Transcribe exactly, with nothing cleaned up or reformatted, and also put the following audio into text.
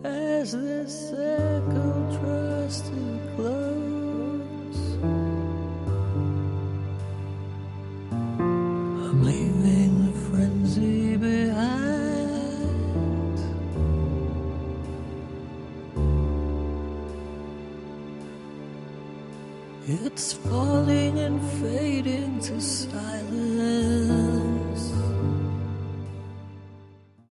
as this circle draws to close. I'm leaving the frenzy behind. It's falling and fading to silence.